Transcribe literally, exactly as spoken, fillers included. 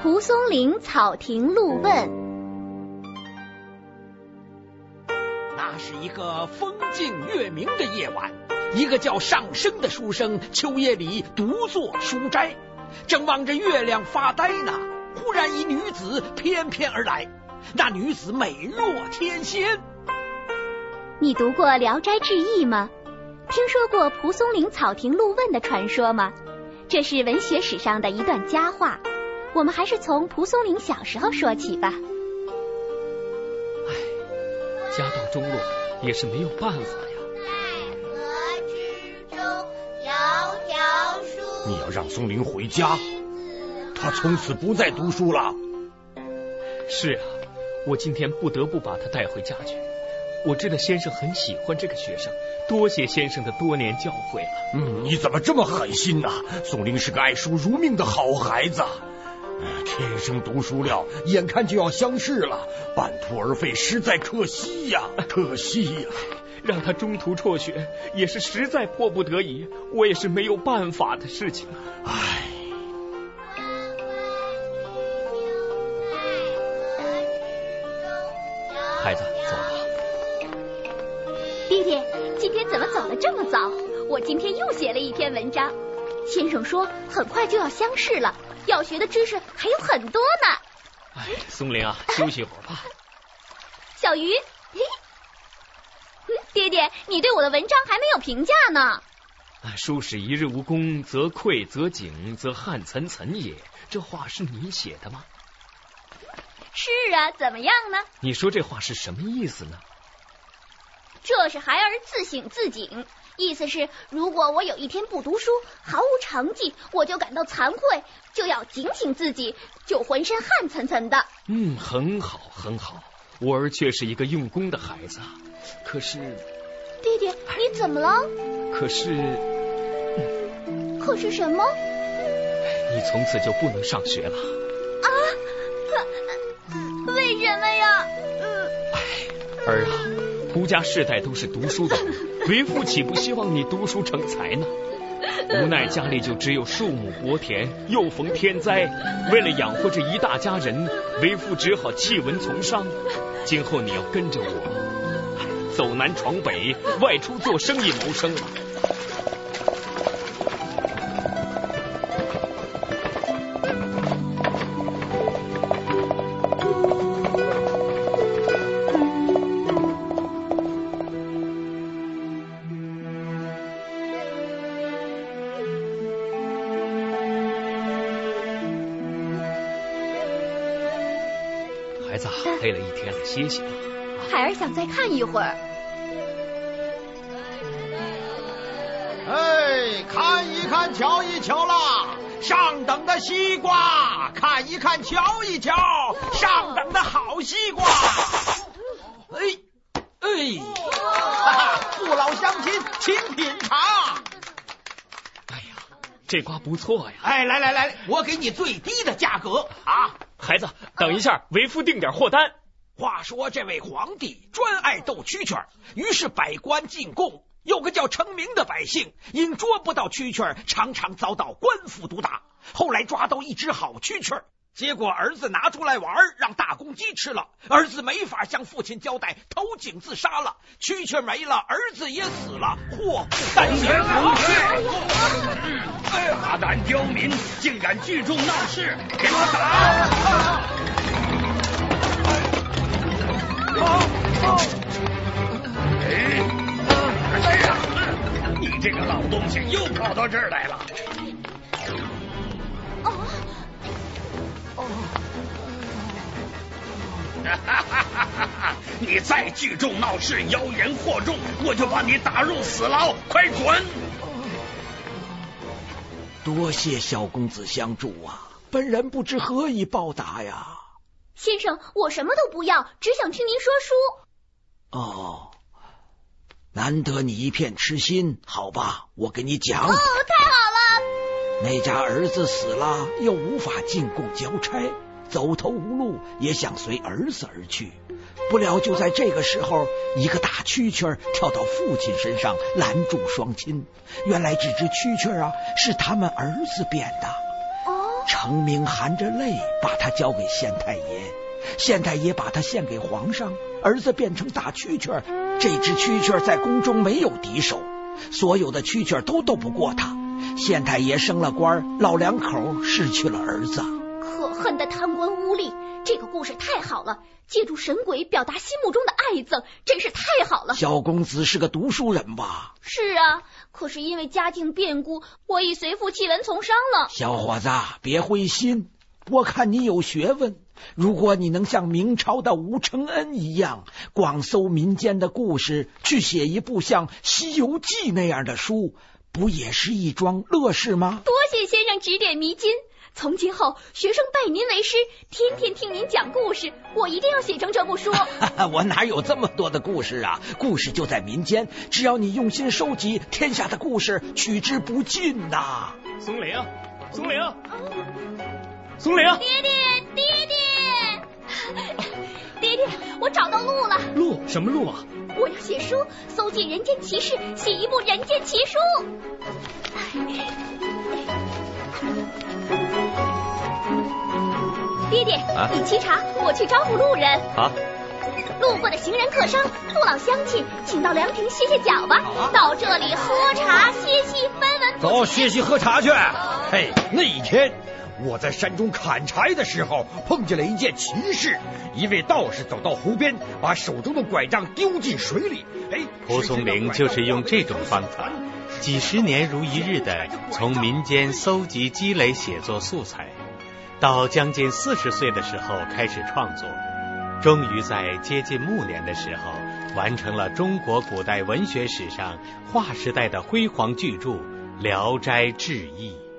蒲松龄草亭路问。 那是一个风静月明的夜晚，一个叫上升的书生秋夜里独坐书斋，正望着月亮发呆呢，忽然一女子翩翩而来，那女子美若天仙。 你读过《聊斋志异》吗？听说过蒲松龄草亭路问的传说吗？这是文学史上的一段佳话，我们还是从蒲松龄小时候说起吧。 唉，家道中落也是没有办法呀。 在河之中窈窕淑。 你要让松龄回家，他从此不再读书了。 是啊，我今天不得不把他带回家去。我知道先生很喜欢这个学生，多谢先生的多年教诲了。 嗯，你怎么这么狠心呢、啊？松龄是个爱书如命的好孩子，天生读书料，眼看就要乡试了，半途而废，实在可惜呀、啊，可惜呀、啊！ 让他中途辍学，也是实在迫不得已，我也是没有办法的事情。 唉。 孩子，走吧。 弟弟，今天怎么走得这么早？我今天又写了一篇文章。先生说很快就要乡试了，要学的知识还有很多呢。 哎，松龄啊，休息会儿吧。 小鱼，爹爹，你对我的文章还没有评价呢。 书使一日无功，则愧则警，则汗涔涔也。这话是你写的吗？ 是啊，怎么样呢？ 你说这话是什么意思呢？ 这是孩儿自省自警，意思是如果我有一天不读书，毫无成绩，我就感到惭愧，就要警醒自己，就浑身汗涔涔的。 嗯，很好很好，我儿却是一个用功的孩子。可是弟弟，你怎么了？ 可是、 嗯、可是什么？ 你从此就不能上学了啊？可为什么呀？ 嗯，哎，儿啊，蒲家世代都是读书的，为父岂不希望你读书成才呢？无奈家里就只有数亩薄田，又逢天灾，为了养活这一大家人，为父只好弃文从商。今后你要跟着我走南闯北，外出做生意谋生了。孩子，累了一天了，歇息吧。 孩儿想再看一会儿。 哎，看一看，瞧一瞧啦！上等的西瓜，看一看，瞧一瞧，上等的好西瓜。哎哎，哈哈，父老乡亲，请品尝。 哎呀，这瓜不错呀！ 哎，来来来，我给你最低的价格啊！ 孩子，等一下，为父定点货单。 话说这位皇帝专爱斗蛐蛐，于是百官进贡。有个叫成名的百姓，因捉不到蛐蛐，常常遭到官府毒打。后来抓到一只好蛐蛐，结果儿子拿出来玩，让大公鸡吃了。儿子没法向父亲交代，投井自杀了。蛐蛐没了，儿子也死了，祸不单行。 大胆刁民，竟敢聚众闹事，给我打！哎呀，你这个老东西又跑到这儿来了！ 哦哦，哈哈哈哈！你再聚众闹事，妖言惑众，我就把你打入死牢！快滚！ 多谢小公子相助啊，本人不知何以报答呀。 先生，我什么都不要，只想听您说书。 哦，难得你一片痴心，好吧，我给你讲。 哦，太好了！ 那家儿子死了，又无法进贡交差，走投无路，也想随儿子而去。不料就在这个时候，一个大蛐蛐跳到父亲身上，拦住双亲。原来这只蛐蛐啊，是他们儿子变的。 哦， 程明含着泪把他交给县太爷，县太爷把他献给皇上，儿子变成大蛐蛐，这只蛐蛐在宫中没有敌手，所有的蛐蛐都斗不过他。县太爷升了官，老两口失去了儿子。 可恨的贪官污吏，这个故事太好了，借助神鬼表达心目中的爱憎，真是太好了。 小公子是个读书人吧？ 是啊，可是因为家境变故，我已随父弃文从商了。 小伙子，别灰心，我看你有学问，如果你能像明朝的吴承恩一样，广搜民间的故事，去写一部像《西游记》那样的书，不也是一桩乐事吗？ 多谢先生指点迷津，从今后学生拜您为师，天天听您讲故事，我一定要写成这部书。 我哪有这么多的故事啊？故事就在民间，只要你用心收集，天下的故事取之不尽呐。 松灵，松灵，松灵， 爹爹，爹爹，爹爹，我找到路了。 路？什么路啊？ 我要写书，搜集人间奇事，写一部人间奇书。爹爹，啊、你沏茶，我去招呼路人。 好。 路过的行人客商、父老乡亲，请到凉亭歇歇脚吧。啊、到这里喝茶歇息，分文不钱。 走，歇息喝茶去。嘿，那一天我在山中砍柴的时候，碰见了一件奇事。一位道士走到湖边，把手中的拐杖丢进水里。哎， 蒲松龄就是用这种方法，几十年如一日的从民间搜集积累写作素材，到将近四十岁的时候开始创作，终于在接近暮年的时候，完成了中国古代文学史上划时代的辉煌巨著《聊斋志异》。